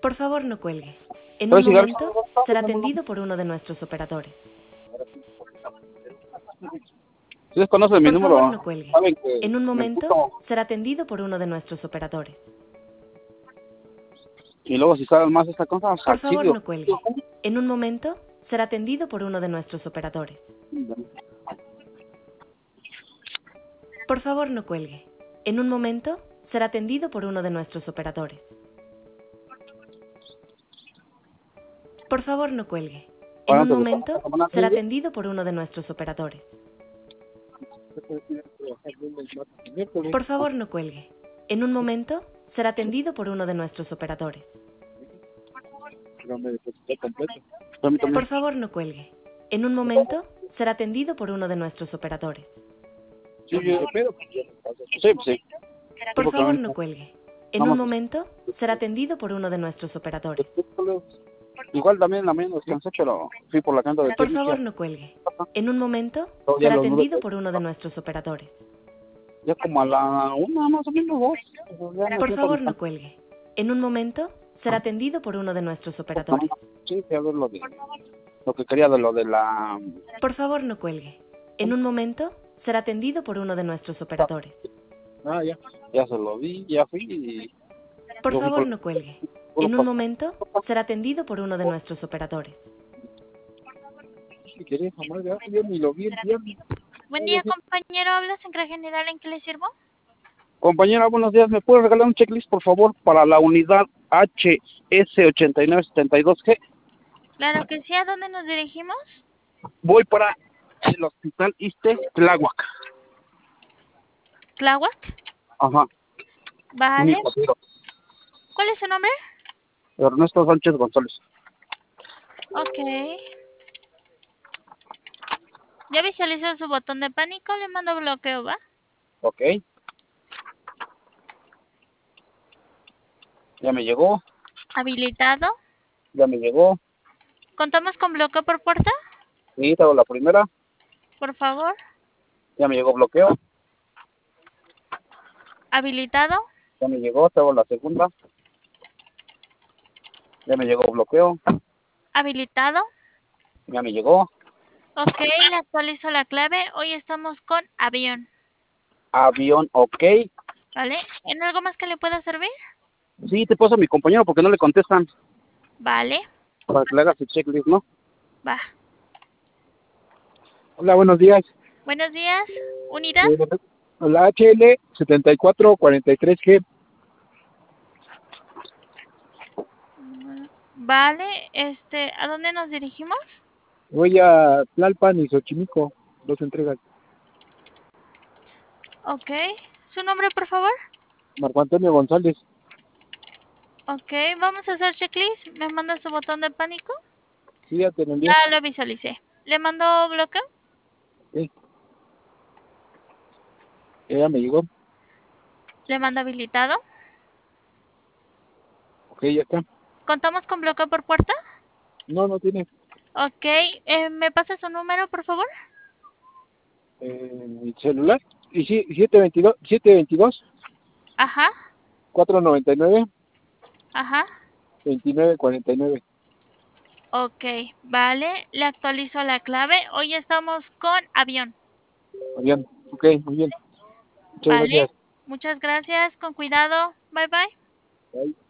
Por favor, no cuelgue. En un ¿Puedes llegar? momento será atendido por uno de nuestros operadores. Si desconocen mi Por favor, número, no cuelgue. saben que En un me momento emputo. será atendido por uno de nuestros operadores. Y luego si saben más esta cosa, Por favor, salchidio. no cuelgue. En un momento será atendido por uno de nuestros operadores. Por favor, no cuelgue. En un momento será atendido por uno de nuestros operadores. Por favor, no cuelgue. En un momento será atendido por uno de nuestros operadores. Por favor, no cuelgue. En un momento será atendido por uno de nuestros operadores. Por favor, no cuelgue. En un momento será atendido por uno de nuestros operadores. Sí, sí. Por favor, no cuelgue. En un momento será atendido por uno de nuestros operadores. Igual también la menos descansé, pero fui por la canta de Por tenis. favor, no cuelgue. En un momento Ya será los atendido nueve, por uno de nuestros operadores. ya como a la una más o menos dos. Ya me Por siento favor, bien. no cuelgue. En un momento será atendido por uno de nuestros operadores. Sí, fui a ver lo que quería de lo de la... Por favor, no cuelgue. En un momento será atendido por uno de nuestros operadores. Ah, ya. Ya se lo vi, ya fui y... Por yo fui favor, por... no cuelgue. puro En un pas- momento será atendido por uno de nuestros operadores. Si quería jamás, ya, yo ni lo vi el viernes. Buen día, compañero. ¿Habla Central General? ¿En qué le sirvo? Compañera, buenos días. ¿Me puede regalar un checklist, por favor, para la unidad HS8972G? Claro que sí. ¿A dónde nos dirigimos? Voy para el Hospital Iste Tláhuac. ¿Tláhuac? Ajá. Vale. ¿Cuál es su nombre? Ernesto Sánchez González. Ok. Ya visualizó su botón de pánico. Le mando bloqueo, ¿va? Ok. Ya me llegó. Habilitado. Ya me llegó. ¿Contamos con bloqueo por puerta? Sí, tengo la primera. Por favor. Ya me llegó bloqueo. Habilitado. Ya me llegó. Tengo la segunda. Ya me llegó bloqueo. Habilitado. Ya me llegó. Ok, le actualizo la clave. Hoy estamos con avión. Avión, ok. ¿Vale? ¿En algo más que le pueda servir? Sí, te paso a mi compañero porque no le contestan. Vale. Para que le hagas su checklist, ¿no? Va. Hola, buenos días. Buenos días. ¿Unidad? La HL 7443G. Vale. ¿A dónde nos dirigimos? Voy a Tlalpan y Xochimilco. Dos entregas. Ok. ¿Su nombre, por favor? Marco Antonio González. Ok, vamos a hacer checklist. ¿Me manda su botón de pánico? Sí, ya te lo envié. Ya lo visualicé. ¿Le mando bloqueo? Sí. Ya me llegó. ¿Le mando habilitado? Ok, ya está. ¿Contamos con bloqueo por puerta? No, no tiene. Ok, ¿me pasa su número, por favor? Mi celular. Y sí, 722 Ajá, 499 ajá. 2949. Ok, vale. Le actualizo la clave. Hoy estamos con avión. Bien, ok, muy bien. Muchas Vale. gracias. Muchas gracias. Con cuidado. Bye, bye. Bye.